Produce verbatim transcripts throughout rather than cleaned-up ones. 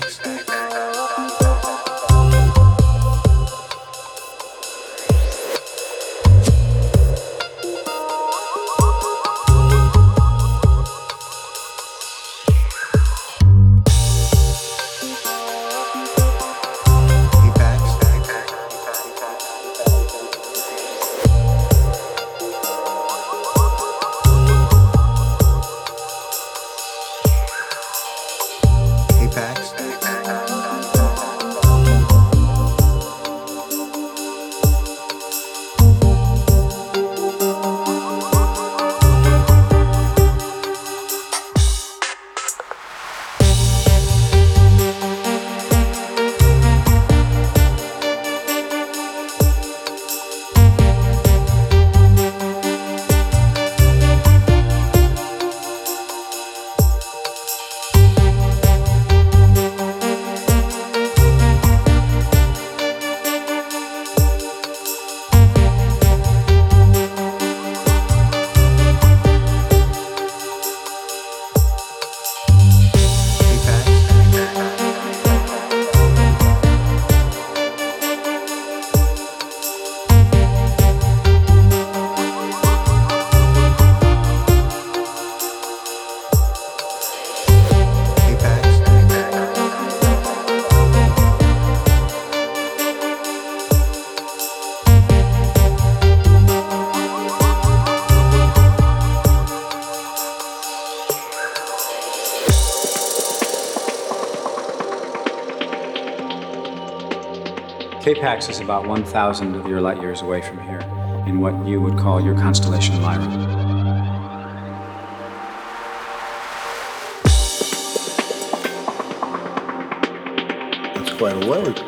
K-Pax is about one thousand of your light years away from here, in what you would call your constellation Lyra. That's quite a way.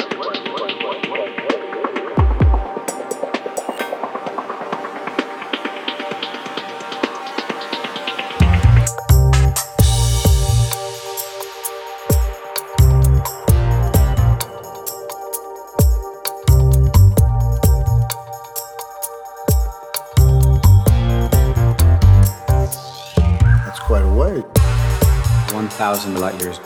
Quite a way. one thousand light years.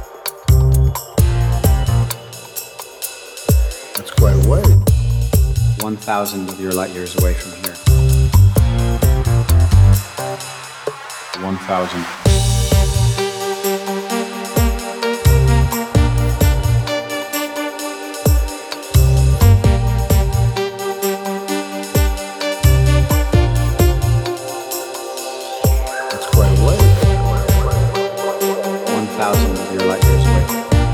That's quite a way. one thousand of your light years away from here. one thousand. Thousand of your light years away.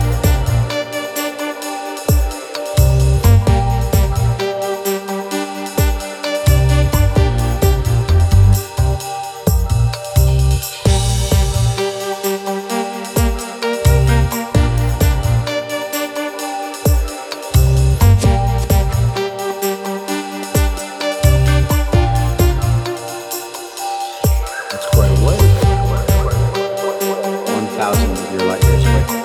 That's quite a way. one thousand of your light years away.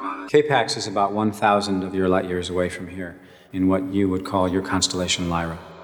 K-Pax is about one thousand of your light years away from here, in what you would call your constellation Lyra.